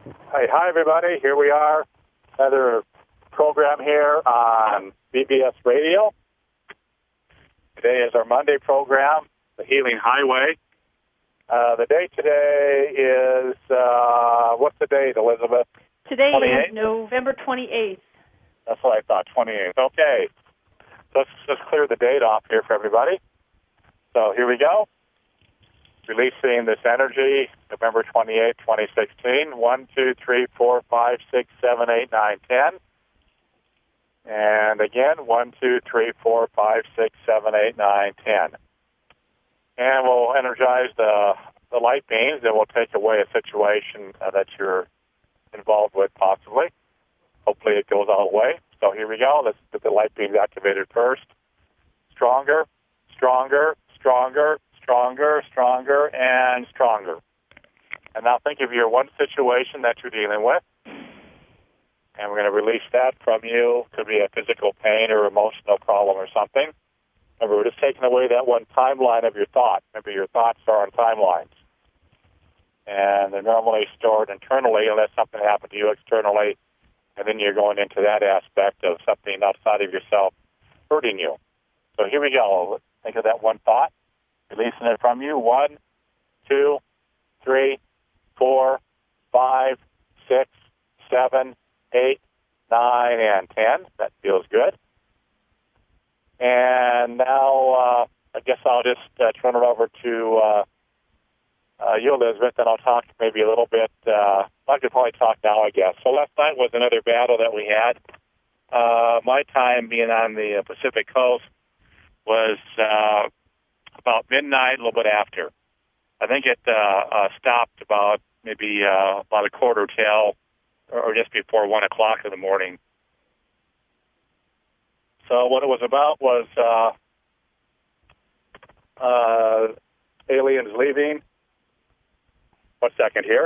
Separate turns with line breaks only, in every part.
Hi, everybody. Here we are. Another program here on BBS Radio. Today is our Monday program, The Healing Highway. The date today is, what's the date, Elizabeth?
Today
28th?
is November 28th.
That's what I thought, 28th. Okay. Let's just clear the date off here for everybody. So here we go. Releasing this energy, November 28th, 2016. 1, 2, 3, 4, 5, 6, 7, 8, 9, 10. And again, 1, 2, 3, 4, 5, 6, 7, 8, 9, 10. And we'll energize the light beams, and we'll take away a situation that you're involved with, possibly. Hopefully it goes all the way. So here we go. Let's get the light beams activated first. Stronger, stronger, stronger, stronger, stronger, and stronger. And now think of your one situation that you're dealing with. And we're going to release that from you. Could be a physical pain or emotional problem or something. Remember, we're just taking away that one timeline of your thought. Remember, your thoughts are on timelines. And they're normally stored internally unless something happened to you externally. And then you're going into that aspect of something outside of yourself hurting you. So here we go. Think of that one thought. Releasing it from you. 1, 2, 3, 4, 5, 6, 7, 8, 9, and 10. That feels good. And now I guess I'll just turn it over to you, Elizabeth, and I'll talk maybe a little bit. I could probably talk now, I guess. So last night was another battle that we had. My time being on the Pacific Coast was about midnight, a little bit after. I think it stopped about maybe about a quarter till or just before 1 o'clock in the morning. So what it was about was aliens leaving. 1 second here.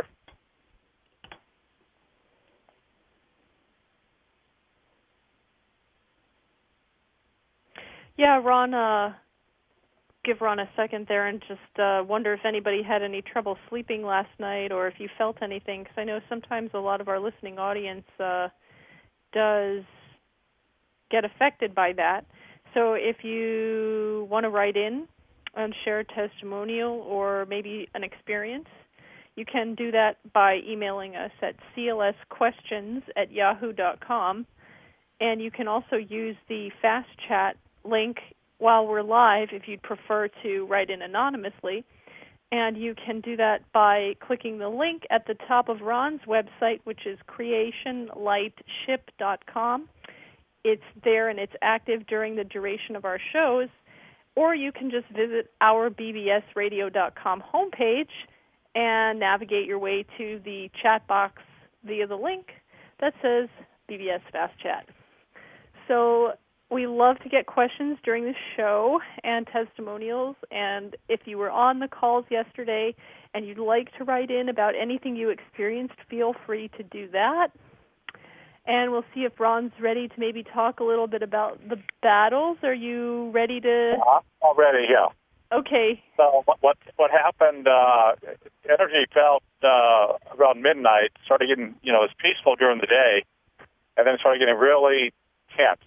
Yeah, Ron, give Ron a second there and just wonder if anybody had any trouble sleeping last night or if you felt anything, because I know sometimes a lot of our listening audience does get affected by that. So if you want to write in and share a testimonial or maybe an experience, you can do that by emailing us at clsquestions@yahoo.com. And you can also use the Fast Chat link while we're live if you'd prefer to write in anonymously. And you can do that by clicking the link at the top of Ron's website, which is creationlightship.com. It's there and it's active during the duration of our shows. Or you can just visit our bbsradio.com homepage and navigate your way to the chat box via the link that says BBS Fast Chat. So we love to get questions during the show and testimonials, and if you were on the calls yesterday and you'd like to write in about anything you experienced, feel free to do that. And we'll see if Ron's ready to maybe talk a little bit about the battles. Are you ready to?
I'm ready, yeah.
Okay.
So what happened, energy felt around midnight, started getting, it was peaceful during the day, and then started getting really tense.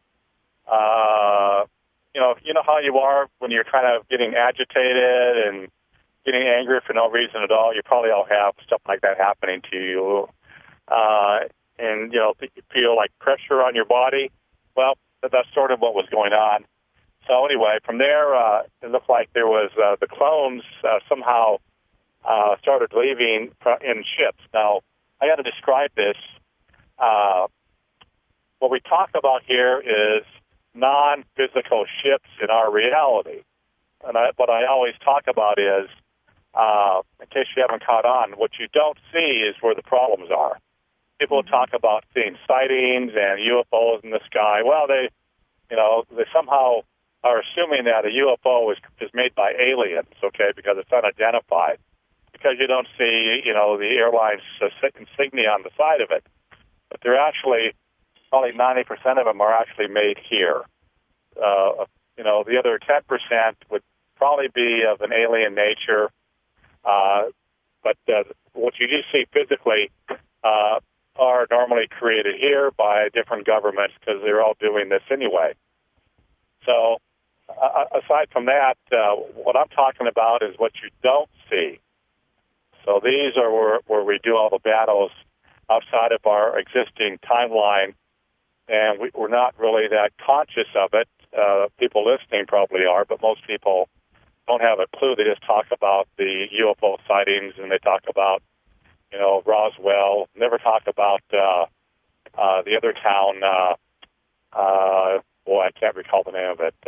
You know how you are when you're kind of getting agitated and getting angry for no reason at all. You probably all have stuff like that happening to you. And, you feel like pressure on your body. Well, that's sort of what was going on. So anyway, from there, it looked like there was the clones somehow started leaving in ships. Now, I got to describe this. What we talk about here is non-physical ships in our reality. And what I always talk about is, in case you haven't caught on, what you don't see is where the problems are. People talk about seeing sightings and UFOs in the sky. Well, they somehow are assuming that a UFO is made by aliens, okay, because it's unidentified. Because you don't see, the airline's insignia on the side of it. But they're actually, probably 90% of them are actually made here. The other 10% would probably be of an alien nature. But what you do see physically are normally created here by different governments because they're all doing this anyway. So aside from that, what I'm talking about is what you don't see. So these are where we do all the battles outside of our existing timeline, and we're not really that conscious of it. People listening probably are, but most people don't have a clue. They just talk about the UFO sightings, and they talk about, Roswell. Never talk about the other town. I can't recall the name of it.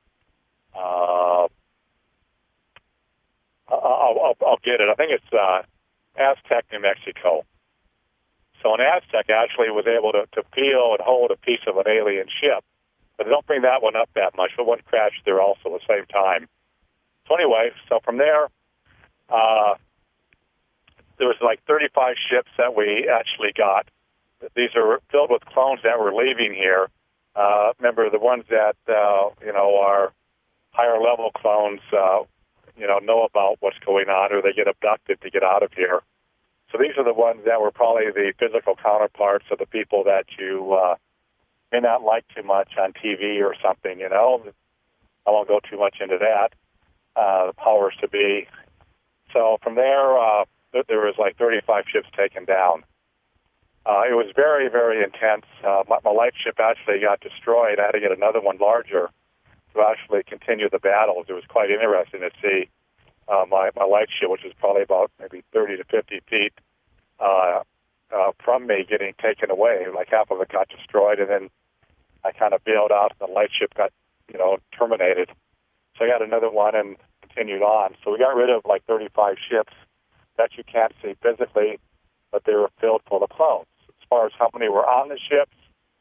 I'll get it. I think it's Aztec, New Mexico. So an Aztec actually was able to feel and hold a piece of an alien ship. But they don't bring that one up that much, but one crashed there also at the same time. So anyway, from there, there was like 35 ships that we actually got. These are filled with clones that were leaving here. Remember, the ones that, are higher level clones, know about what's going on, or they get abducted to get out of here. So these are the ones that were probably the physical counterparts of the people that you may not like too much on TV or something, I won't go too much into that, the powers to be. So from there, there was like 35 ships taken down. It was very, very intense. My light ship actually got destroyed. I had to get another one larger to actually continue the battles. It was quite interesting to see my light ship, which is probably about maybe 30 to 50 feet from me, getting taken away. Like half of it got destroyed, and then I kind of bailed out, and the light ship got, terminated. So I got another one and continued on. So we got rid of like 35 ships that you can't see physically, but they were filled full of clones. As far as how many were on the ships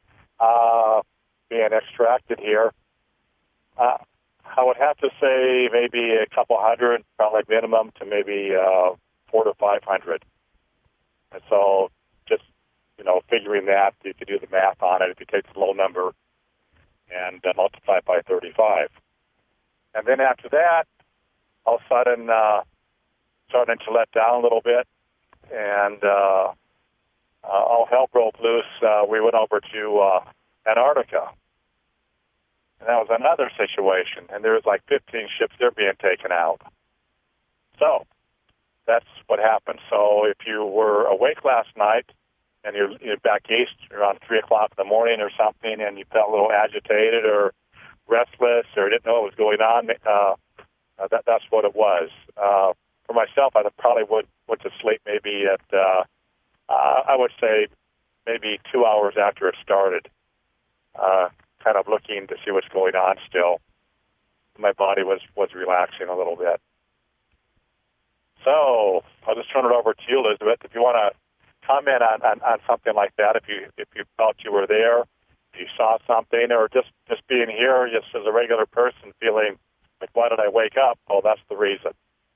being extracted here, I would have to say maybe a couple hundred, probably minimum, to maybe 400 to 500. And so just, figuring that, you could do the math on it if you take the low number and multiply it by 35. And then after that, all of a sudden, starting to let down a little bit, and all hell broke loose. We went over to Antarctica. And that was another situation, and there was like 15 ships there being taken out. So that's what happened. So if you were awake last night and you're back east around 3 o'clock in the morning or something, and you felt a little agitated or restless or didn't know what was going on, that's what it was. For myself, I probably went to sleep maybe at, I would say, maybe 2 hours after it started. Kind of looking to see what's going on still. My body was relaxing a little bit. So I'll just turn it over to you, Elizabeth. If you want to comment on something like that, if you felt you were there, if you saw something, or just being here just as a regular person feeling like, why did I wake up? Oh, that's the reason.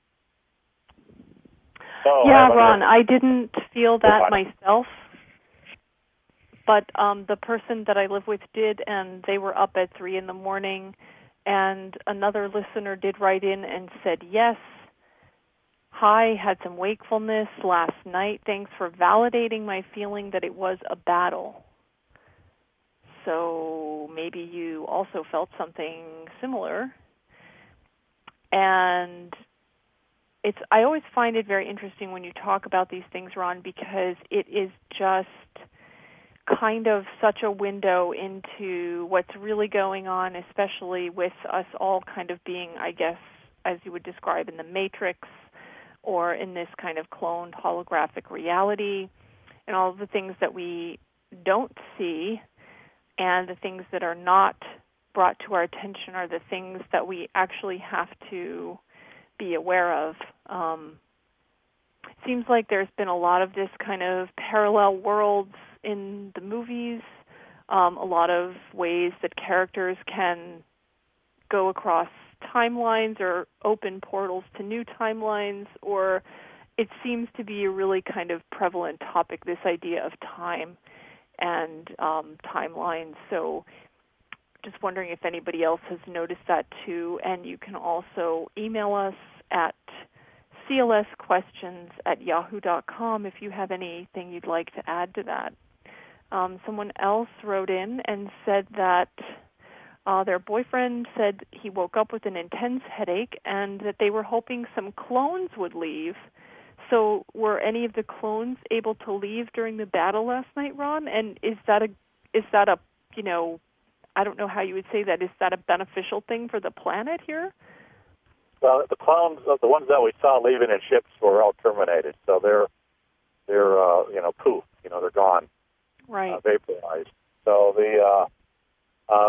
So,
yeah, Ron, I didn't feel that myself. But the person that I live with did, and they were up at 3 in the morning, and another listener did write in and said, yes, hi, had some wakefulness last night. Thanks for validating my feeling that it was a battle. So maybe you also felt something similar. And I always find it very interesting when you talk about these things, Ron, because it is just kind of such a window into what's really going on, especially with us all kind of being, I guess, as you would describe, in the Matrix or in this kind of cloned holographic reality, and all of the things that we don't see and the things that are not brought to our attention are the things that we actually have to be aware of. It seems like there's been a lot of this kind of parallel worlds in the movies, a lot of ways that characters can go across timelines or open portals to new timelines, or it seems to be a really kind of prevalent topic, this idea of time and timelines. So just wondering if anybody else has noticed that too. And you can also email us at clsquestions@yahoo.com if you have anything you'd like to add to that. Someone else wrote in and said that their boyfriend said he woke up with an intense headache and that they were hoping some clones would leave. So were any of the clones able to leave during the battle last night, Ron? And is that a I don't know how you would say that. Is that a beneficial thing for the planet here?
Well, the clones, the ones that we saw leaving in ships, were all terminated. So they're poof. They're gone.
Right.
Vaporized. So I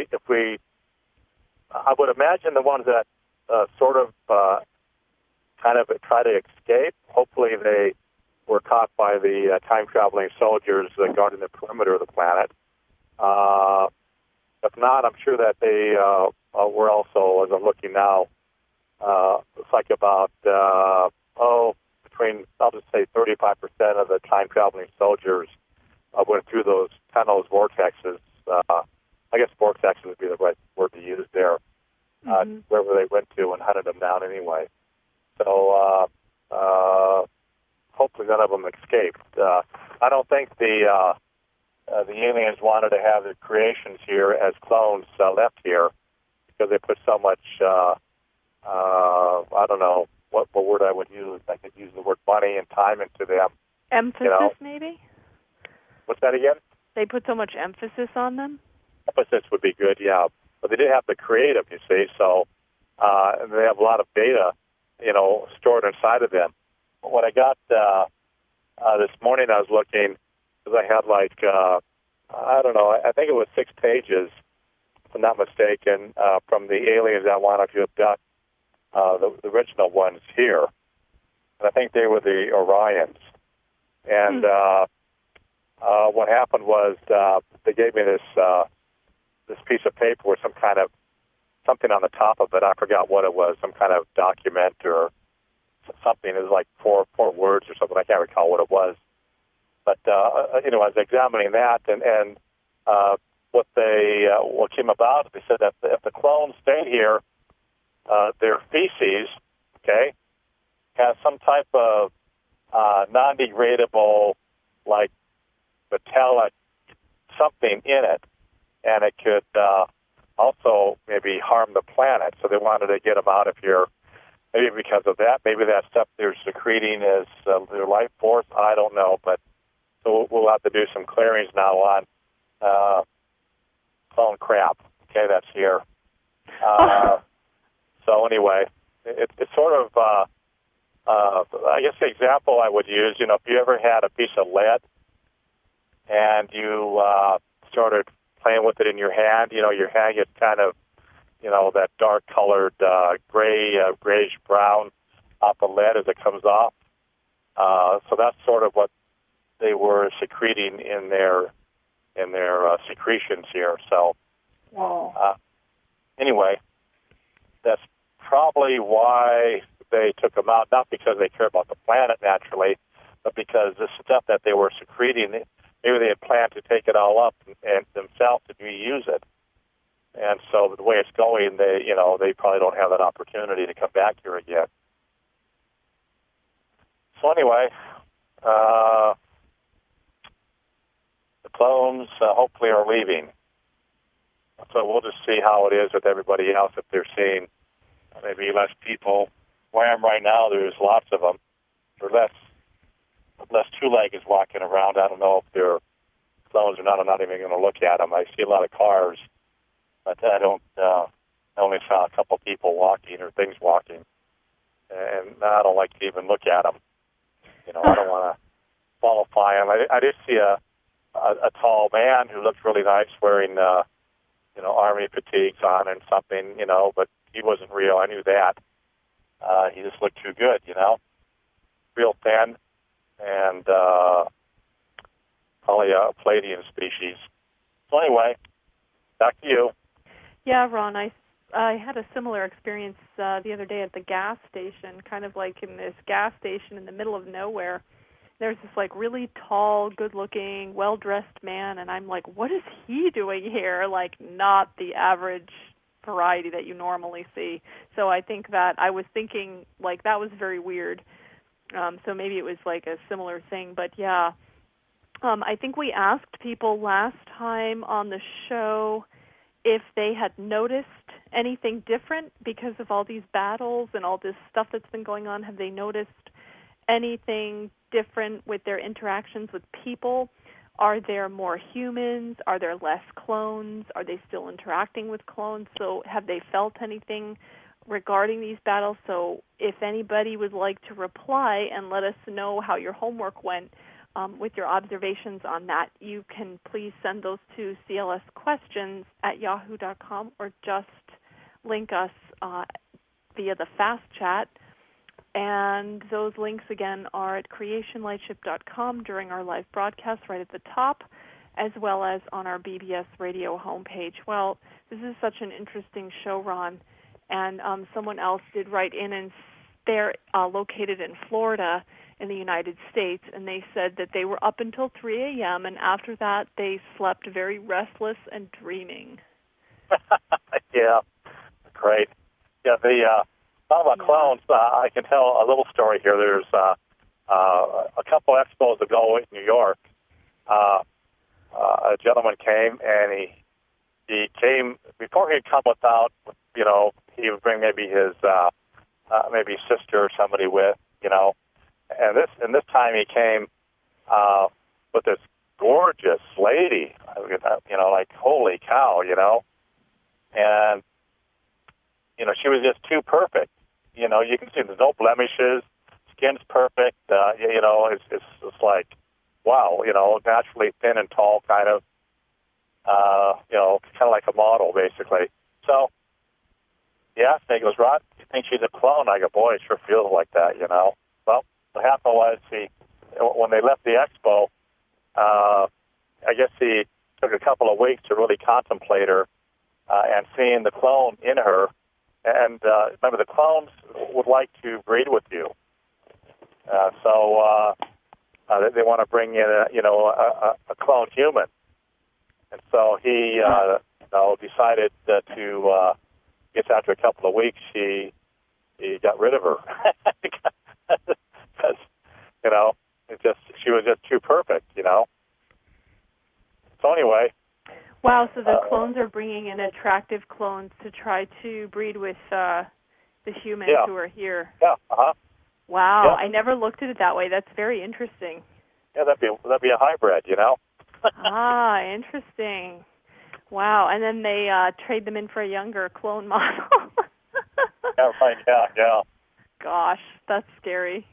would imagine the ones that sort of kind of try to escape. Hopefully, they were caught by the time-traveling soldiers guarding the perimeter of the planet. If not, I'm sure that they were also, as I'm looking now, it's like about between, I'll just say 35% of the time-traveling soldiers went through those tunnels, vortexes. I guess vortexes would be the right word to use there, wherever they went to, and hunted them down anyway. So hopefully none of them escaped. I don't think the aliens wanted to have their creations here as clones left here because they put so much, I don't know what word I would use. I could use the word money and time into them.
Emphasis, maybe?
What's that again?
They put so much emphasis on them?
Emphasis would be good, yeah. But they did have to create them, you see, so they have a lot of data, stored inside of them. When I got this morning, I was looking, because I had I think it was 6 pages, if I'm not mistaken, from the aliens that wanted to abduct the original ones here. And I think they were the Orions. And what happened was they gave me this piece of paper with some kind of something on the top of it. I forgot what it was, some kind of document or something. It was like four words or something. I can't recall what it was. But I was examining that, and what came about, they said that if the clones stayed here, their feces, has some type of non-degradable, like metallic something in it, and it could also maybe harm the planet. So they wanted to get them out of here. Maybe because of that, maybe that stuff they're secreting is their life force. I don't know, but so we'll have to do some clearings now on clone crap. Okay, that's here. So anyway, it's sort of, I guess the example I would use, if you ever had a piece of lead and you started playing with it in your hand, your hand gets kind of, that dark-colored grayish-brown off the lead as it comes off. So that's sort of what they were secreting in their secretions here. So anyway, that's probably why they took them out, not because they care about the planet naturally, but because the stuff that they were secreting, maybe they had planned to take it all up and themselves to reuse it. And so the way it's going, they probably don't have that opportunity to come back here again. So anyway, the clones hopefully are leaving. So we'll just see how it is with everybody else, if they're seeing maybe less people. Where I am right now, there's lots of them. There are less two-leggeds walking around. I don't know if they're clones or not. I'm not even going to look at them. I see a lot of cars, but I only saw a couple people walking or things walking. And I don't like to even look at them. I don't want to qualify them. I did see a tall man who looked really nice wearing, army fatigues on and something, but he wasn't real. I knew that. He just looked too good, real thin and probably a Palladian species. So anyway, back to you.
Yeah, Ron, I had a similar experience the other day at the gas station, kind of like in this gas station in the middle of nowhere. There's this really tall, good-looking, well-dressed man, and I'm like, what is he doing here? Not the average variety that you normally see. So I think that I was thinking like that was very weird. So maybe it was like a similar thing, but yeah. I think we asked people last time on the show if they had noticed anything different because of all these battles and all this stuff that's been going on. Have they noticed anything different with their interactions with people? Are there more humans? Are there less clones? Are they still interacting with clones? So have they felt anything regarding these battles? So if anybody would like to reply and let us know how your homework went, with your observations on that, you can please send those to clsquestions@yahoo.com or just link us via the fast chat. And those links, again, are at creationlightship.com during our live broadcast right at the top, as well as on our BBS radio homepage. Well, this is such an interesting show, Ron. And someone else did write in, and they're located in Florida, in the United States, and they said that they were up until 3 a.m., and after that they slept very restless and dreaming.
Yeah, great. Yeah, talking about clones, I can tell a little story here. There's a couple expos ago in New York. A gentleman came, and he came, before he'd come without, he would bring maybe his maybe sister or somebody with, And this time he came with this gorgeous lady, like holy cow, and she was just too perfect. You can see there's no blemishes, skin's perfect. It's like wow, naturally thin and tall, kind of like a model basically. So he asked me, he goes, Rod, you think she's a clone? I go, boy, it sure feels like that, Well, what happened was when they left the expo, I guess he took a couple of weeks to really contemplate her and seeing the clone in her. And remember, the clones would like to breed with you. So they want to bring in a clone human. And so he decided to, I guess after a couple of weeks, he got rid of her. Because, she was just too perfect, So anyway.
Wow, so the clones are bringing in attractive clones to try to breed with the humans who are here.
Yeah, uh-huh.
Wow,
yeah.
I never looked at it that way. That's very interesting.
Yeah, that'd be a hybrid,
Ah, interesting. Wow, and then they trade them in for a younger clone model.
Yeah, right, yeah.
Gosh, that's scary.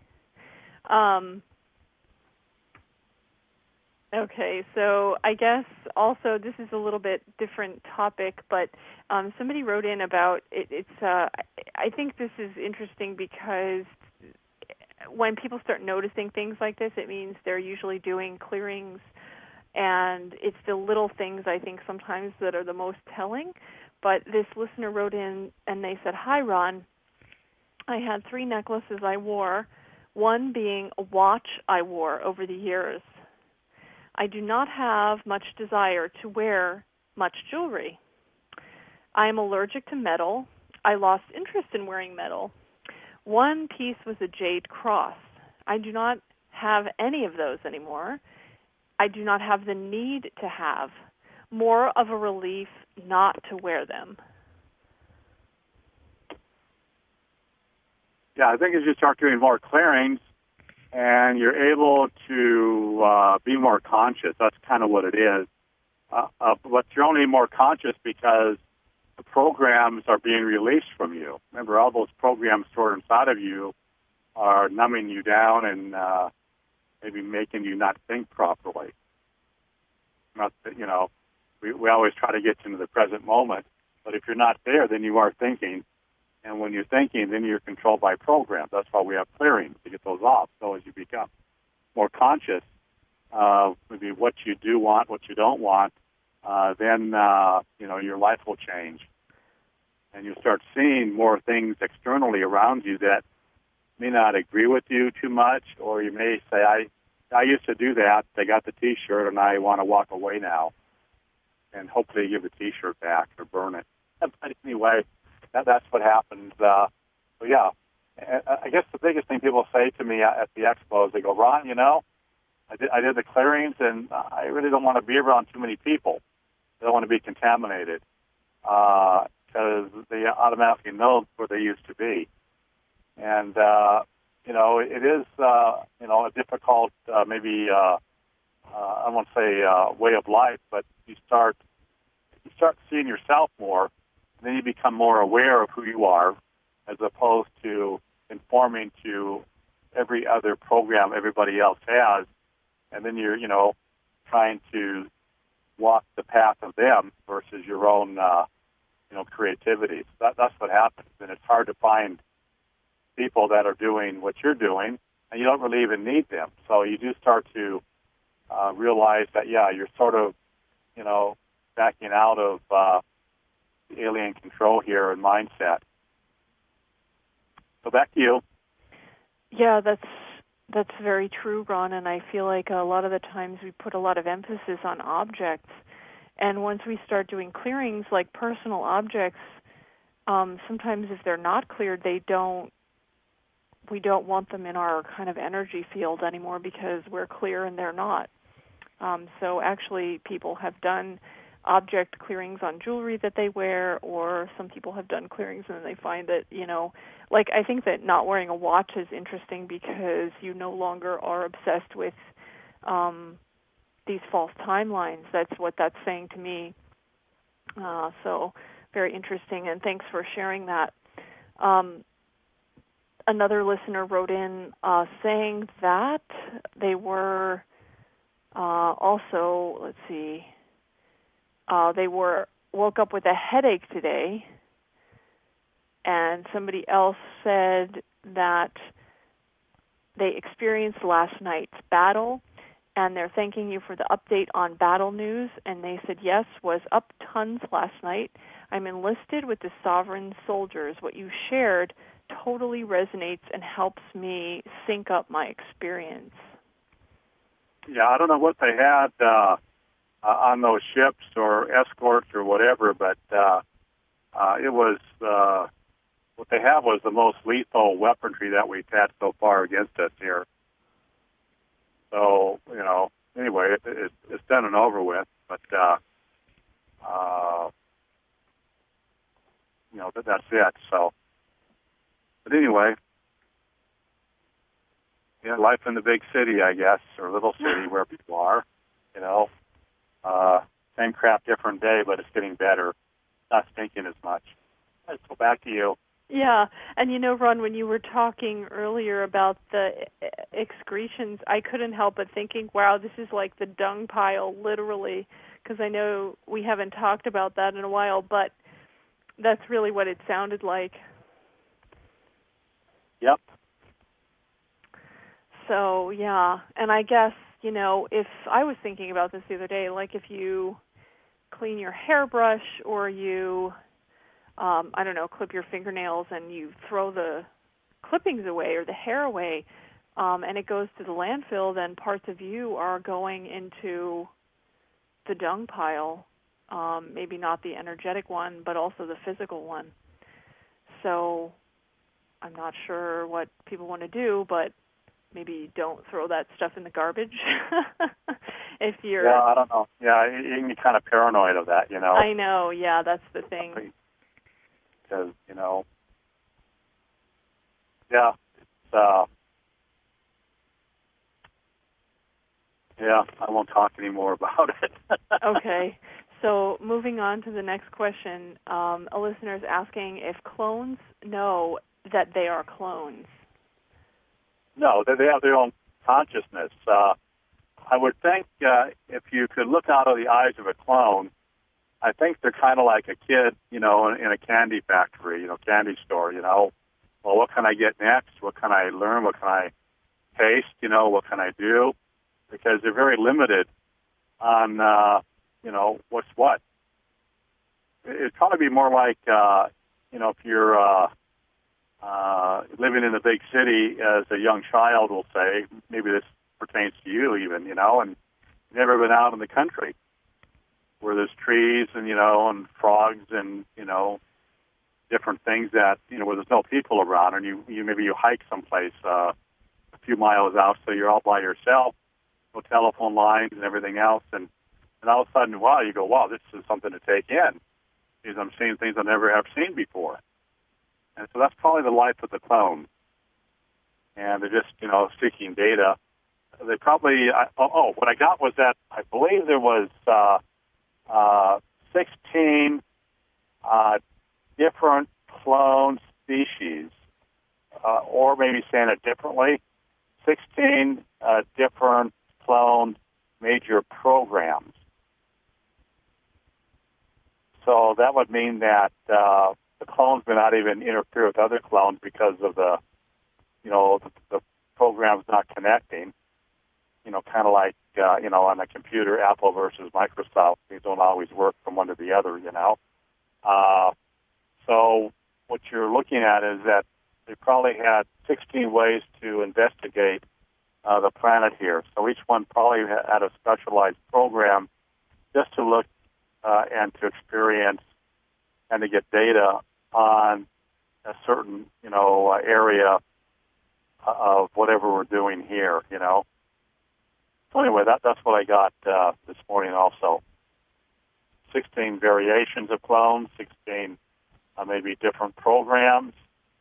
Okay, so I guess also this is a little bit different topic, but somebody wrote in about it. I think this is interesting because when people start noticing things like this, it means they're usually doing clearings, and it's the little things I think sometimes that are the most telling. But this listener wrote in and they said, "Hi, Ron. I had 3 necklaces I wore, one being a watch I wore over the years. I do not have much desire to wear much jewelry. I am allergic to metal. I lost interest in wearing metal. One piece was a jade cross. I do not have any of those anymore. I do not have the need to have. More of a relief not to wear them."
Yeah, I think as you start doing more clearings and you're able to be more conscious, that's kind of what it is. But you're only more conscious because the programs are being released from you. Remember, all those programs stored inside of you are numbing you down and maybe making you not think properly. Not that, we always try to get into the present moment, but if you're not there, then you are thinking. And when you're thinking, then you're controlled by programs. That's why we have clearings, to get those off. So as you become more conscious of maybe what you do want, what you don't want, then, your life will change. And you start seeing more things externally around you that may not agree with you too much, or you may say, I used to do that. I got the T-shirt, and I want to walk away now. And hopefully give the T-shirt back or burn it. But anyway, that's what happens. So yeah, I guess the biggest thing people say to me at the expos, they go, Ron, I did the clearings, and I really don't want to be around too many people. I don't want to be contaminated because they automatically know where they used to be. And, it is, a difficult, maybe, I won't say way of life, but you start seeing yourself more, and then you become more aware of who you are, as opposed to conforming to every other program everybody else has, and then you're, trying to walk the path of them versus your own, creativity. So that's what happens, and it's hard to find people that are doing what you're doing, and you don't really even need them. So you do start to realize that, you're sort of, backing out of alien control here and mindset. So back to you.
Yeah, that's very true, Ron, and I feel like a lot of the times we put a lot of emphasis on objects, and once we start doing clearings like personal objects, sometimes if they're not cleared, we don't want them in our kind of energy field anymore because we're clear and they're not. So actually people have done object clearings on jewelry that they wear, or some people have done clearings and they find that, I think that not wearing a watch is interesting because you no longer are obsessed with these false timelines. That's what that's saying to me. So very interesting, and thanks for sharing that. Another listener wrote in saying that they were also, let's see, they woke up with a headache today, and somebody else said that they experienced last night's battle, and they're thanking you for the update on battle news, and they said, yes, was up tons last night. I'm enlisted with the Sovereign Soldiers. What you shared totally resonates and helps me sync up my experience.
Yeah, I don't know what they had on those ships or escorts or whatever, but it was what they have was the most lethal weaponry that we've had so far against us here. So, anyway, it's done and over with, but that's it. So, but anyway, life in the big city, I guess, or little city where people are, same crap, different day, but it's getting better. Not stinking as much. Right, so back to you.
Yeah, and Ron, when you were talking earlier about the excretions, I couldn't help but thinking, wow, this is like the dung pile, literally, because I know we haven't talked about that in a while, but that's really what it sounded like.
Yep.
So, yeah, and I guess, if I was thinking about this the other day, like if you clean your hairbrush or you, clip your fingernails and you throw the clippings away or the hair away, and it goes to the landfill, then parts of you are going into the dung pile, maybe not the energetic one, but also the physical one. So I'm not sure what people want to do, but maybe don't throw that stuff in the garbage if you're...
Yeah, I don't know. Yeah, you can be kind of paranoid of that,
I know, yeah, that's the thing.
Because, I won't talk anymore about it.
Okay. So moving on to the next question, a listener is asking if clones know that they are clones.
No, they have their own consciousness. I would think if you could look out of the eyes of a clone, I think they're kind of like a kid, in a candy factory, candy store, Well, what can I get next? What can I learn? What can I taste? What can I do? Because they're very limited on, what's what. It'd probably be more like, if you're living in a big city as a young child, we'll say, maybe this pertains to you even, and you've never been out in the country. where there's trees and, and frogs and, different things that, where there's no people around, and you hike someplace a few miles out, so you're all by yourself, no telephone lines and everything else, and all of a sudden, you go, wow, this is something to take in, because I'm seeing things I've never have seen before. And so that's probably the life of the clones. And they're just, seeking data. They probably, what I got was that I believe there was 16 different clone species, or maybe saying it differently, 16 different clone major programs. So that would mean that the clones may not even interfere with other clones because of the programs not connecting. Kind of like, on a computer, Apple versus Microsoft, these don't always work from one to the other, So what you're looking at is that they probably had 16 ways to investigate the planet here. So each one probably had a specialized program just to look and to experience and to get data on a certain, area of whatever we're doing here, So anyway, that's what I got this morning also. 16 variations of clones, 16 maybe different programs,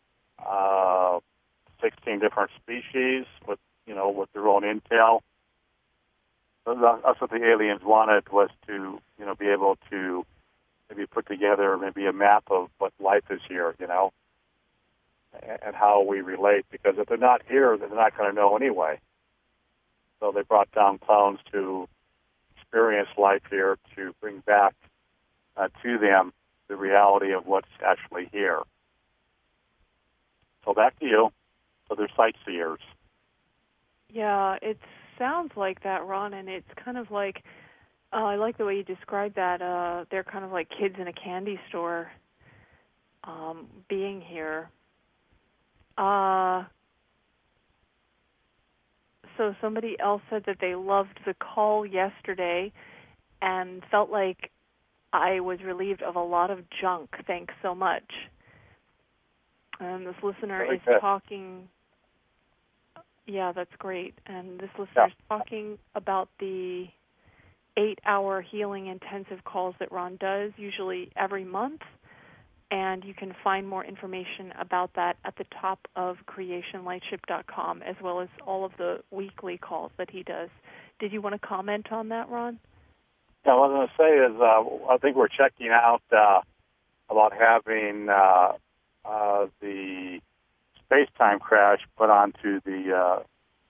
16 different species with their own intel. So that's what the aliens wanted, was to, be able to maybe put together maybe a map of what life is here, and how we relate. Because if they're not here, they're not going to know anyway. So they brought down clones to experience life here, to bring back to them the reality of what's actually here. So back to you. So they're sightseers.
Yeah, it sounds like that, Ron, and it's kind of like, I like the way you described that. They're kind of like kids in a candy store being here. So somebody else said that they loved the call yesterday and felt like I was relieved of a lot of junk. Thanks so much. And this listener is talking. Yeah, that's great. And this listener is talking about the 8-hour healing intensive calls that Ron does, usually every month. And you can find more information about that at the top of creationlightship.com, as well as all of the weekly calls that he does. Did you want to comment on that, Ron?
Yeah, what I was going to say is I think we're checking out about having the space-time crash put onto the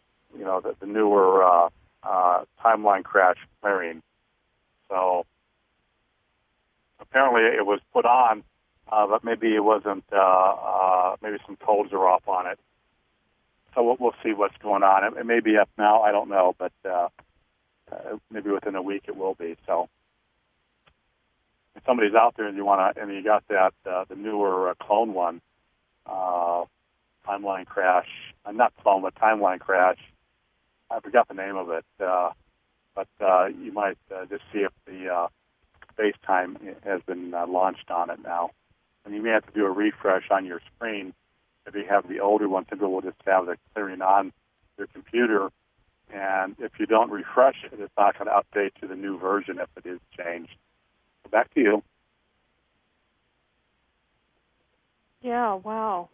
newer timeline crash clearing. So apparently it was put on, but maybe it wasn't. Maybe some codes are off on it. So we'll see what's going on. It may be up now. I don't know, but maybe within a week it will be. So if somebody's out there and you got that the newer clone one, timeline crash. Not clone, but timeline crash. I forgot the name of it, but you might just see if the space-time has been launched on it now. And you may have to do a refresh on your screen. If you have the older one, people will just have the clearing on your computer. And if you don't refresh it, it's not going to update to the new version if it is changed. So back to you.
Yeah, wow.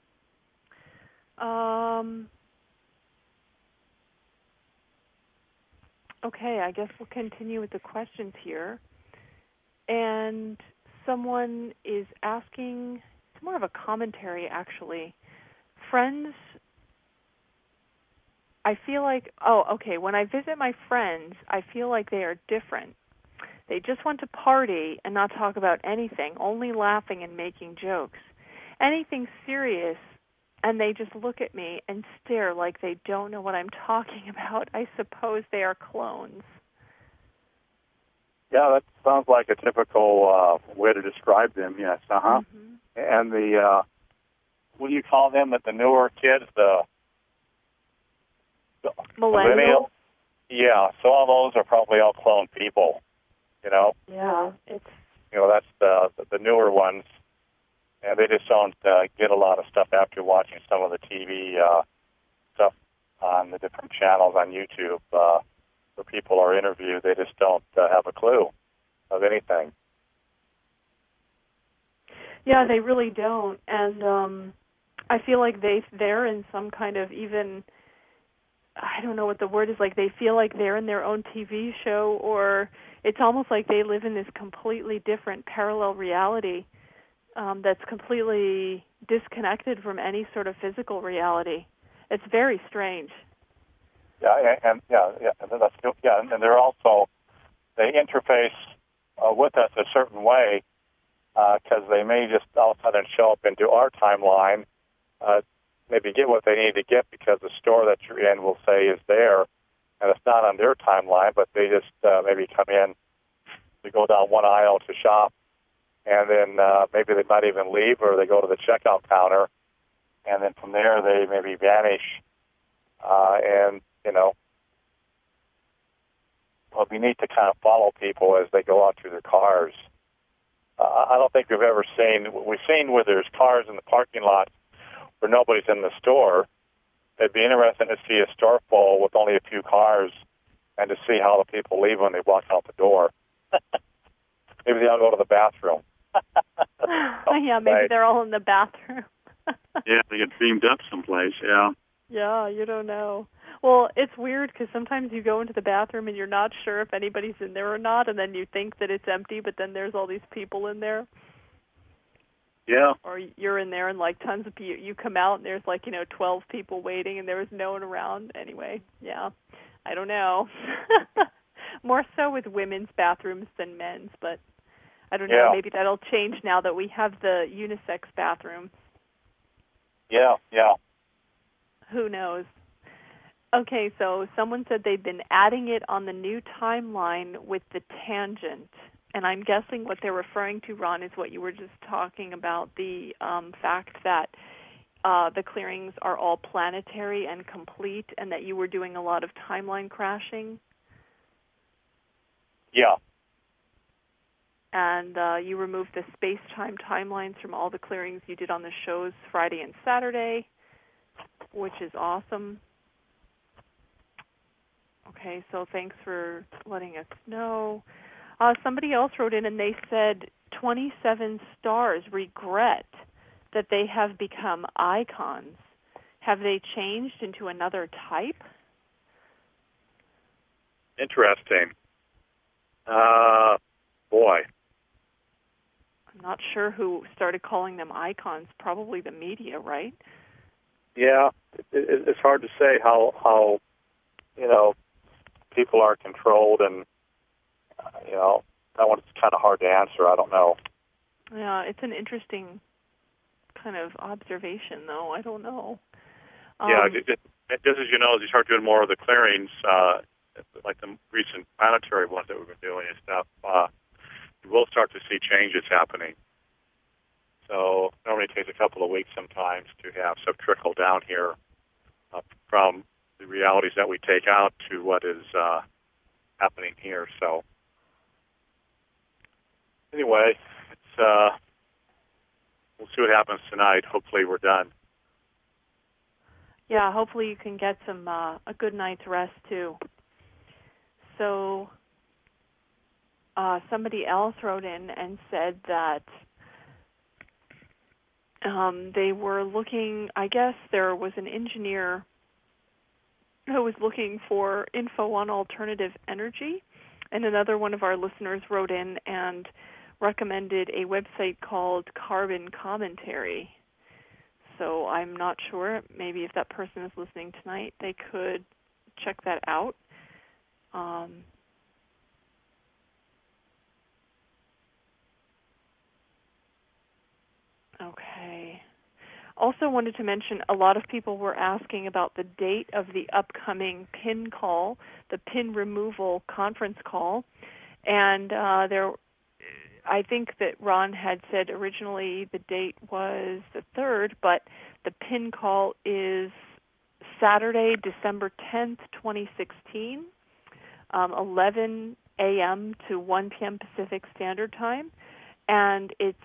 Okay, I guess we'll continue with the questions here. And someone is asking, it's more of a commentary actually. Friends, I feel like, when I visit my friends, I feel like they are different. They just want to party and not talk about anything, only laughing and making jokes. Anything serious, and they just look at me and stare like they don't know what I'm talking about. I suppose they are clones.
Yeah, that sounds like a typical way to describe them, yes. Mm-hmm. And the, what do you call them, the newer kids, the
Millennials?
Yeah, so all those are probably all clone people. You know.
Yeah, it's
That's the newer ones, and they just don't get a lot of stuff after watching some of the TV stuff on the different channels on YouTube where people are interviewed. They just don't have a clue of anything.
Yeah, they really don't, and I feel like they're in some kind of even, I don't know what the word is, like they feel like they're in their own TV show, or it's almost like they live in this completely different parallel reality that's completely disconnected from any sort of physical reality. It's very strange.
Yeah, and they're also, they interface with us a certain way because they may just all of a sudden show up into our timeline, maybe get what they need to get because the store that you're in will say is there, and it's not on their timeline, but they just maybe come in to go down one aisle to shop, and then maybe they might even leave, or they go to the checkout counter, and then from there they maybe vanish, and well, we need to kind of follow people as they go out to their cars. I don't think we've seen where there's cars in the parking lot where nobody's in the store. It'd be interesting to see a store full with only a few cars and to see how the people leave when they walk out the door. Maybe they all go to the bathroom.
Yeah, maybe they're all in the bathroom.
Yeah, they get beamed up someplace, yeah.
Yeah, you don't know. Well, it's weird because sometimes you go into the bathroom and you're not sure if anybody's in there or not, and then you think that it's empty, but then there's all these people in there.
Yeah.
Or you're in there and like tons of people, you come out and there's 12 people waiting and there was no one around. Anyway, yeah, I don't know. More so with women's bathrooms than men's, but I don't know. Maybe that'll change now that we have the unisex bathroom.
Yeah.
Who knows? Okay, so someone said they've been adding it on the new timeline with the tangent. And I'm guessing what they're referring to, Ron, is what you were just talking about, the fact that the clearings are all planetary and complete, and that you were doing a lot of timeline crashing.
Yeah.
And you removed the space-time timelines from all the clearings you did on the shows Friday and Saturday, which is awesome. Okay, so thanks for letting us know. Somebody else wrote in and they said 27 stars regret that they have become icons. Have they changed into another type?
Interesting. Boy.
I'm not sure who started calling them icons. Probably the media, right?
Yeah, it's hard to say how people are controlled, and that one's kind of hard to answer. I don't know.
Yeah, it's an interesting kind of observation, though. I don't know.
Just as you know, as you start doing more of the clearings, like the recent planetary ones that we've been doing and stuff, you will start to see changes happening. So it normally takes a couple of weeks sometimes to have some trickle down here from the realities that we take out to what is happening here. So anyway, we'll see what happens tonight. Hopefully we're done.
Yeah, hopefully you can get some a good night's rest too. So somebody else wrote in and said that they were looking, I guess there was an engineer who was looking for info on alternative energy, and another one of our listeners wrote in and recommended a website called Carbon Commentary. So I'm not sure. Maybe if that person is listening tonight, they could check that out. Okay. Also wanted to mention, a lot of people were asking about the date of the upcoming PIN call, the PIN removal conference call. And I think that Ron had said originally the date was the 3rd, but the PIN call is Saturday, December 10th, 2016, 11 a.m. to 1 p.m. Pacific Standard Time, and it's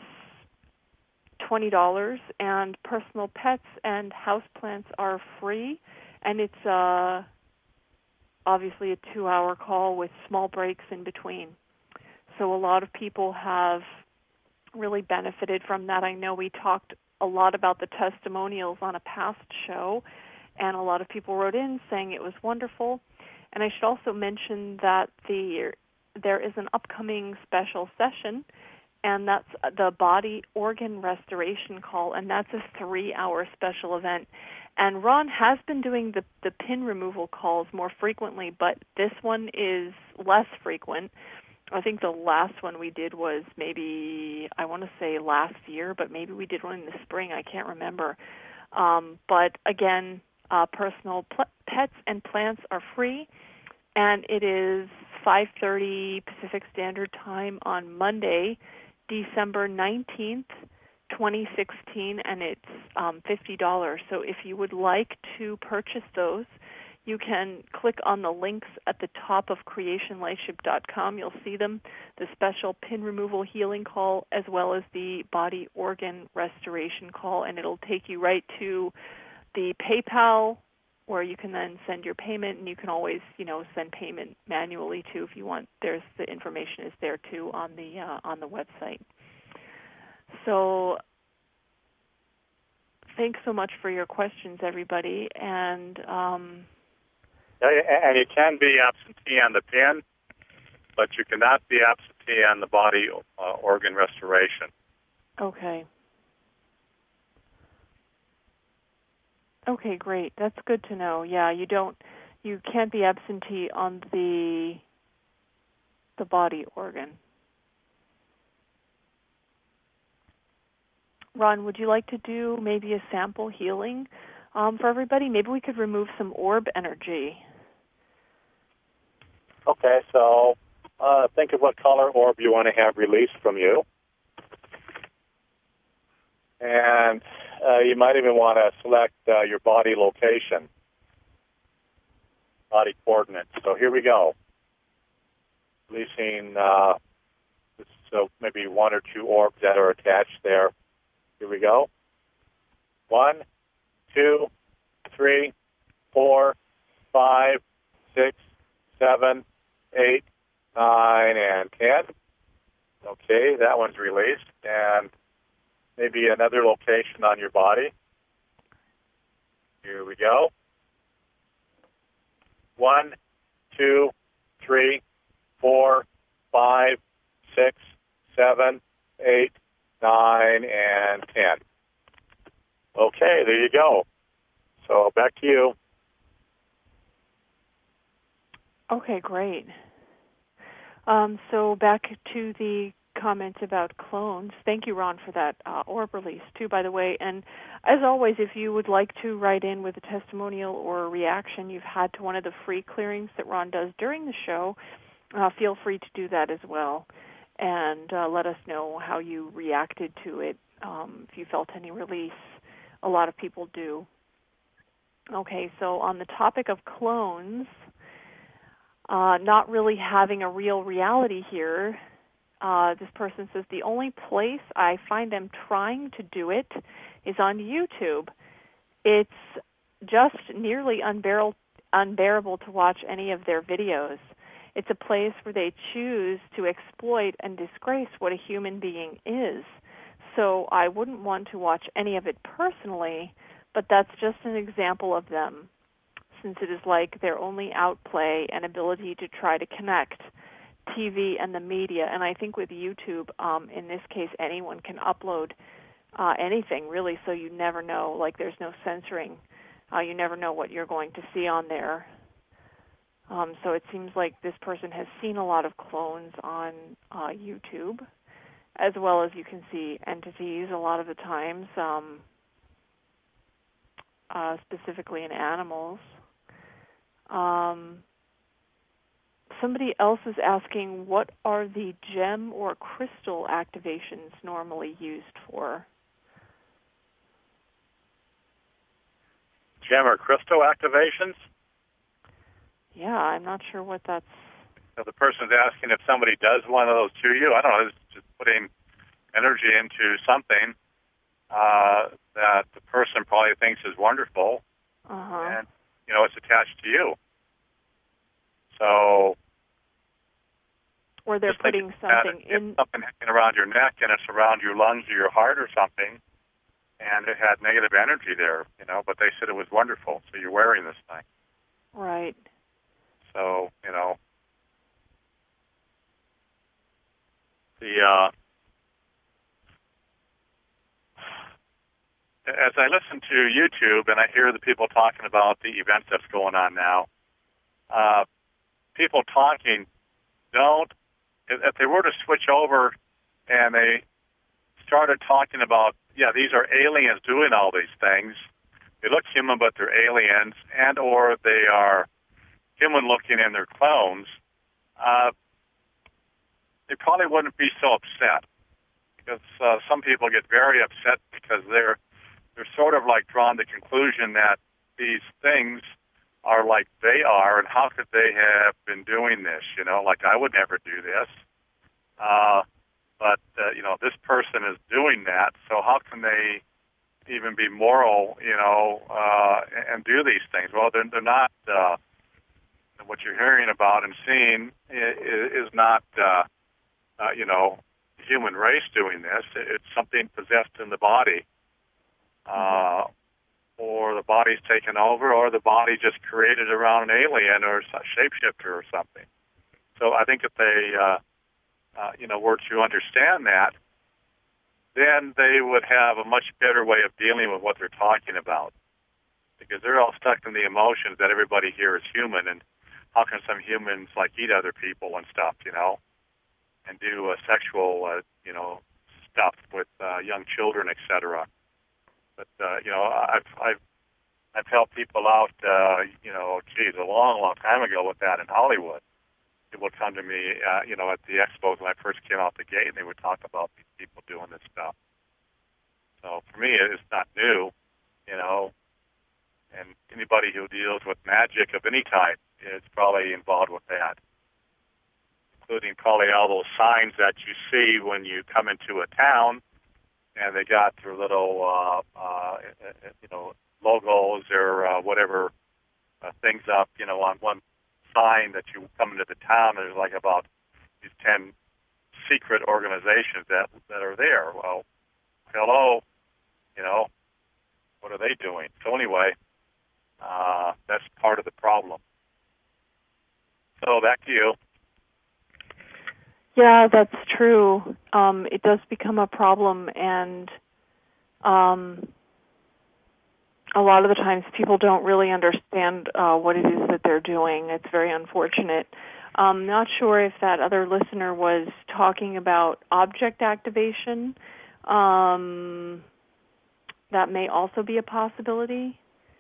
$20, and personal pets and houseplants are free, and it's obviously a 2-hour call with small breaks in between. So a lot of people have really benefited from that. I know we talked a lot about the testimonials on a past show, and a lot of people wrote in saying it was wonderful. And I should also mention that there is an upcoming special session, and that's the body organ restoration call, and that's a 3-hour special event. And Ron has been doing the pin removal calls more frequently, but this one is less frequent. I think the last one we did was maybe, I want to say last year, but maybe we did one in the spring. I can't remember. But again, personal pets and plants are free, and it is 5:30 Pacific Standard Time on Monday, December 19th, 2016, and it's $50. So if you would like to purchase those, you can click on the links at the top of creationlightship.com. You'll see them, the special pin removal healing call as well as the body organ restoration call, and it'll take you right to the PayPal where you can then send your payment, and you can always, send payment manually too if you want. The information is there too on the website. So thanks so much for your questions, everybody, and
you can be absentee on the pin, but you cannot be absentee on the body organ restoration.
Okay. Okay, great. That's good to know. Yeah, you can't be absentee on the body organ. Ron, would you like to do maybe a sample healing for everybody? Maybe we could remove some orb energy.
Okay, so think of what color orb you want to have released from you. And you might even want to select your body location, body coordinates. So here we go. Releasing so maybe 1 or 2 orbs that are attached there. Here we go. 1, 2, 3, 4, 5, 6, 7, 8, 9, and 10. Okay, that one's released. And maybe another location on your body. Here we go. 1, 2, 3, 4, 5, 6, 7, 8, 9, and 10. Okay, there you go. So back to you.
Okay, great. So back to the comment about clones. Thank you, Ron, for that orb release, too, by the way. And as always, if you would like to write in with a testimonial or a reaction you've had to one of the free clearings that Ron does during the show, feel free to do that as well. And let us know how you reacted to it, if you felt any release. A lot of people do. Okay, so on the topic of clones, not really having a real reality here, this person says, the only place I find them trying to do it is on YouTube. It's just nearly unbearable to watch any of their videos. It's a place where they choose to exploit and disgrace what a human being is. So I wouldn't want to watch any of it personally, but that's just an example of them, since it is like their only outplay and ability to try to connect TV and the media. And I think with YouTube, in this case, anyone can upload anything, really, so you never know. Like, there's no censoring. You never know what you're going to see on there. So it seems like this person has seen a lot of clones on YouTube, as well as you can see entities a lot of the times, specifically in animals. Somebody else is asking, what are the gem or crystal activations normally used for?
Gem or crystal activations?
Yeah, I'm not sure what that's
So the person's asking if somebody does one of those to you. I don't know. It's just putting energy into something that the person probably thinks is wonderful, and it's attached to you. So,
or they're putting something in
something hanging around your neck, and it's around your lungs or your heart or something, and it had negative energy there, But they said it was wonderful. So you're wearing this thing,
right?
So as I listen to YouTube and I hear the people talking about the events that's going on now, people talking if they were to switch over and they started talking about, these are aliens doing all these things. They look human, but they're aliens, and or they are human-looking and they're clones. They probably wouldn't be so upset, because some people get very upset because they're sort of like drawn to the conclusion that these things are like they are, and how could they have been doing this? Like I would never do this. But this person is doing that, so how can they even be moral, and do these things? Well, they're not. What you're hearing about and seeing is not, the human race doing this. It's something possessed in the body, or the body's taken over, or the body just created around an alien or a shapeshifter or something. So I think if they, were to understand that, then they would have a much better way of dealing with what they're talking about, because they're all stuck in the emotions that everybody here is human, and how can some humans eat other people and stuff, and do sexual, stuff with young children, etc. But I've helped people out, a long time ago with that in Hollywood. People would come to me, at the expos when I first came out the gate, and they would talk about these people doing this stuff. So for me, it's not new, and anybody who deals with magic of any type is probably involved with that, including probably all those signs that you see when you come into a town, and they got their little, logos or whatever things up, on one sign that you come into the town. There's about these 10 secret organizations that are there. Well, hello, what are they doing? So anyway, that's part of the problem. So back to you.
Yeah, that's true. It does become a problem, and a lot of the times people don't really understand what it is that they're doing. It's very unfortunate. Not sure if that other listener was talking about object activation. That may also be a possibility.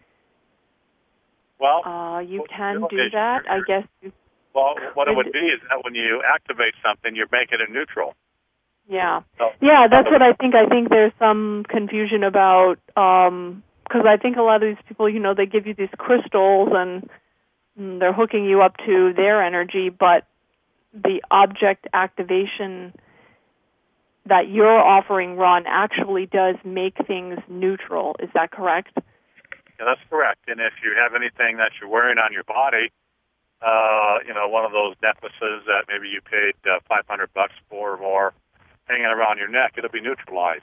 Well,
you can do that, I guess.
Well, what it would be is that when you activate something, you're making it neutral.
Yeah. Yeah, that's what I think. I think there's some confusion about, because I think a lot of these people, they give you these crystals and they're hooking you up to their energy, but the object activation that you're offering, Ron, actually does make things neutral. Is that correct?
Yeah, that's correct. And if you have anything that you're wearing on your body, one of those necklaces that maybe you paid $500 for or more, hanging around your neck, it'll be neutralized.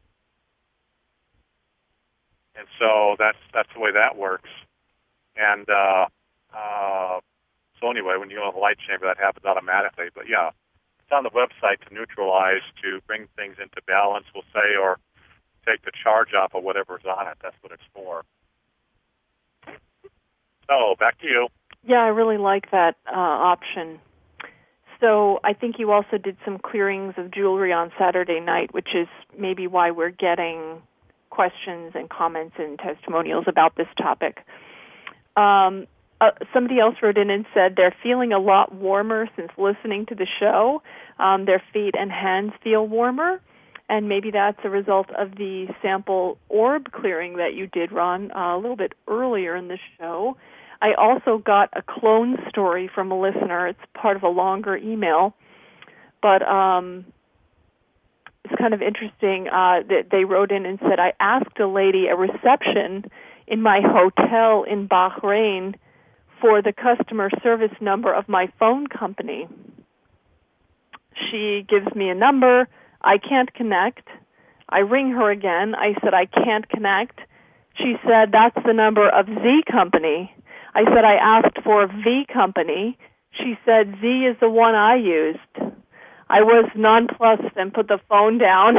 And so that's the way that works. And so anyway, when you go to the light chamber, that happens automatically. But yeah, it's on the website to neutralize, to bring things into balance, we'll say, or take the charge off of whatever's on it. That's what it's for. So back to you.
Yeah, I really like that option. So I think you also did some clearings of jewelry on Saturday night, which is maybe why we're getting questions and comments and testimonials about this topic. Somebody else wrote in and said they're feeling a lot warmer since listening to the show. Their feet and hands feel warmer, and maybe that's a result of the sample orb clearing that you did, Ron, a little bit earlier in the show. I also got a clone story from a listener. It's part of a longer email, but it's kind of interesting that they wrote in and said, I asked a lady at reception in my hotel in Bahrain for the customer service number of my phone company. She gives me a number. I can't connect. I ring her again. I said, I can't connect. She said, that's the number of Z Company. I said, I asked for V Company. She said, Z is the one I used. I was nonplussed and put the phone down.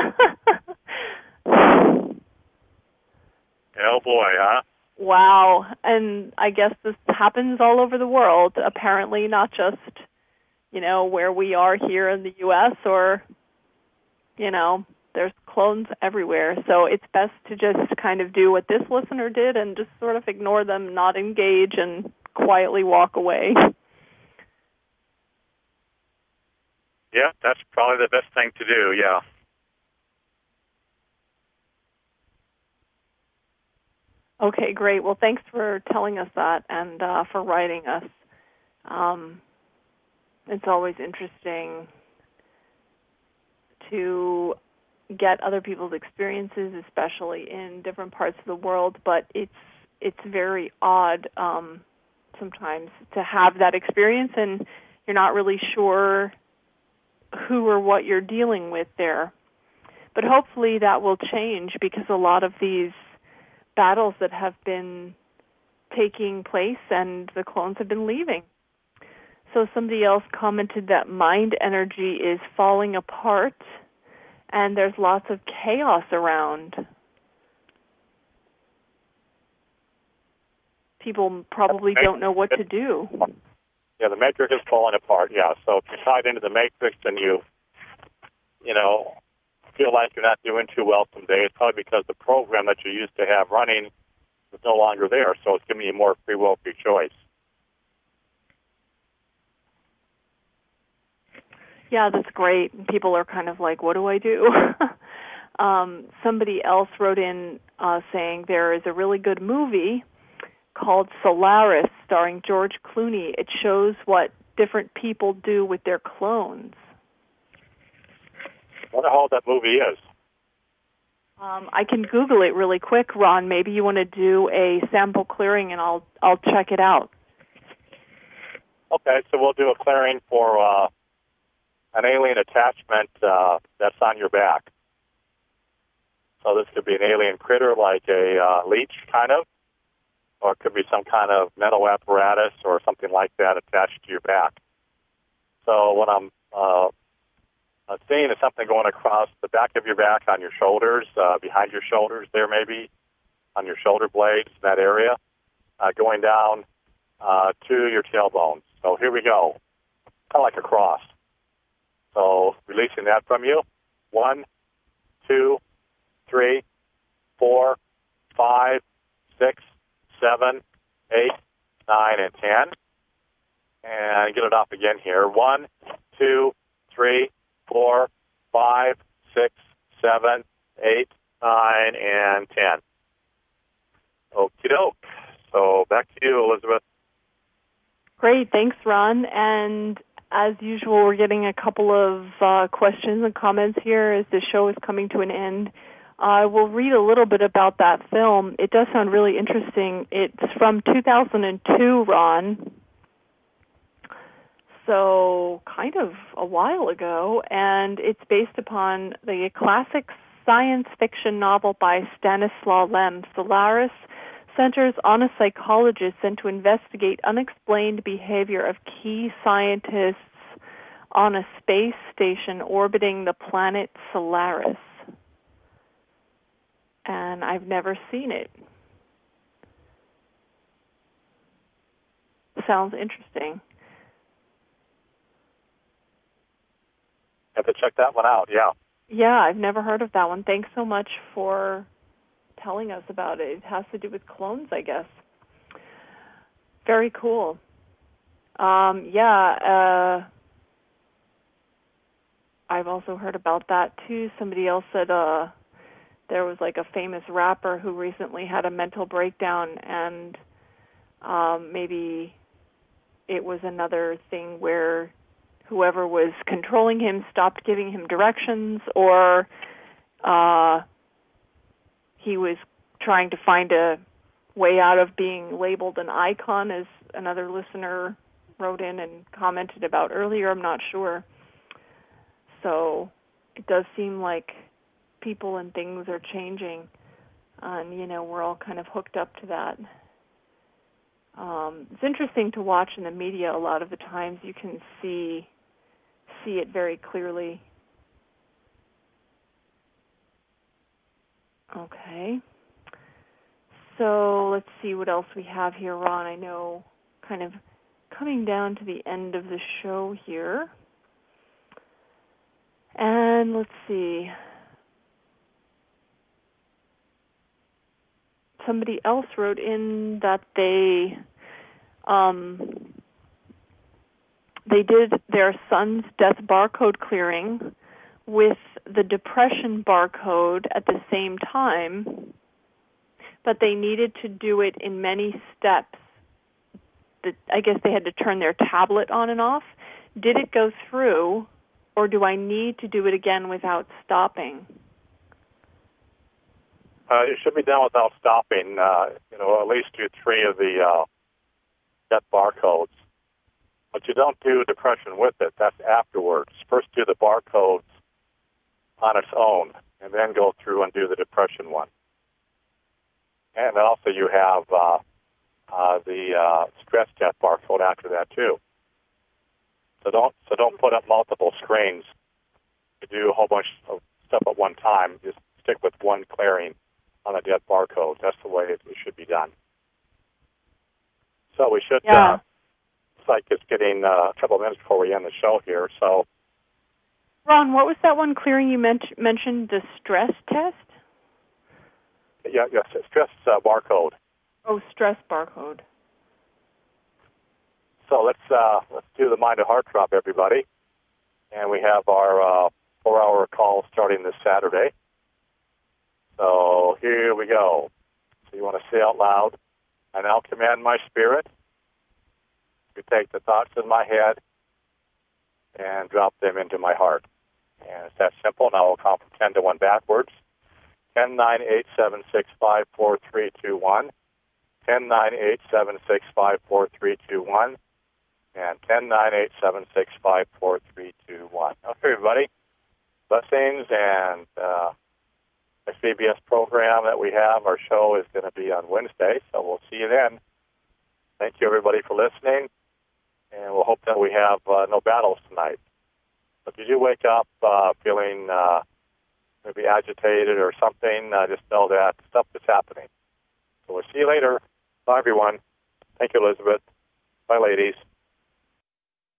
Oh, boy, huh?
Wow. And I guess this happens all over the world, apparently, not just, where we are here in the U.S. or, there's clones everywhere. So it's best to just kind of do what this listener did and just sort of ignore them, not engage, and quietly walk away.
Yeah, that's probably the best thing to do, yeah.
Okay, great. Well, thanks for telling us that and for writing us. It's always interesting to get other people's experiences, especially in different parts of the world, but it's very odd sometimes to have that experience and you're not really sure who or what you're dealing with there. But hopefully that will change because a lot of these battles that have been taking place and the clones have been leaving. So somebody else commented that mind energy is falling apart and there's lots of chaos around. People probably don't know what to do.
Yeah, the matrix is falling apart, yeah. So if you're tied into the matrix and you feel like you're not doing too well someday, it's probably because the program that you used to have running is no longer there. So it's giving you more free will, free choice.
Yeah, that's great. People are kind of like, what do I do? Somebody else wrote in saying there is a really good movie called Solaris starring George Clooney. It shows what different people do with their clones.
I wonder how old that movie is.
I can Google it really quick, Ron. Maybe you want to do a sample clearing and I'll check it out.
Okay, so we'll do a clearing for an alien attachment that's on your back. So this could be an alien critter like a leech, kind of, or it could be some kind of mental apparatus or something like that attached to your back. So what I'm seeing is something going across the back of your back on your shoulders, behind your shoulders there maybe, on your shoulder blades, that area, going down to your tailbones. So here we go, kind of like a cross. So releasing that from you. 1, 2, 3, 4, 5, 6, 7, 8, 9, and 10. And get it off again here. 1, 2, 3, 4, 5, 6, 7, 8, 9, and 10. Okie doke. So back to you, Elizabeth.
Great. Thanks, Ron. And as usual, we're getting a couple of questions and comments here as the show is coming to an end. I will read a little bit about that film. It does sound really interesting. It's from 2002, Ron. So kind of a while ago, and it's based upon the classic science fiction novel by Stanislaw Lem, Solaris, centers on a psychologist sent to investigate unexplained behavior of key scientists on a space station orbiting the planet Solaris. And I've never seen it. Sounds interesting.
Have to check that one out, yeah.
Yeah, I've never heard of that one. Thanks so much for telling us about it. It has to do with clones, I guess. Very cool. I've also heard about that, too. Somebody else said there was like a famous rapper who recently had a mental breakdown and Maybe it was another thing where whoever was controlling him stopped giving him directions, or he was trying to find a way out of being labeled an icon, as another listener wrote in and commented about earlier. I'm not sure. So it does seem like people and things are changing, and, we're all kind of hooked up to that. It's interesting to watch in the media. A lot of the times you can see it very clearly. Okay. So let's see what else we have here, Ron. I know, kind of coming down to the end of the show here. And let's see. Somebody else wrote in that they did their son's death barcode clearing with the depression barcode at the same time, but they needed to do it in many steps. I guess they had to turn their tablet on and off. Did it go through, or do I need to do it again without stopping?
It should be done without stopping. At least do 3 of the death barcodes. But you don't do depression with it. That's afterwards. First do the barcodes on its own, and then go through and do the depression one. And also you have the stress death barcode after that too. So don't put up multiple screens to do a whole bunch of stuff at one time. Just stick with one clearing on the death barcode. That's the way it should be done. So we should.
Yeah.
It's like it's getting a couple of minutes before we end the show here. So,
Ron, what was that one clearing you mentioned? The stress test?
Yes, stress barcode.
Oh, stress barcode.
So let's do the Mind to Heart Drop, everybody. And we have our 4-hour call starting this Saturday. So here we go. So you want to say out loud, I now command my spirit to take the thoughts in my head and drop them into my heart. And it's that simple. Now we'll count from 10 to 1 backwards. 10, 9, 8, 7, 6, 5, 4, 3, 2, 1. 10, 9, 8, 7, 6, 5, 4, 3, 2, 1. And 10, 9, 8, 7, 6, 5, 4, 3, 2, 1. Okay, everybody. Blessings, and the CBS program that we have, our show is going to be on Wednesday, so we'll see you then. Thank you, everybody, for listening, and we'll hope that we have no battles tonight. If you do wake up feeling maybe agitated or something, just know that stuff is happening. So we'll see you later. Bye, everyone. Thank you, Elizabeth. Bye, ladies.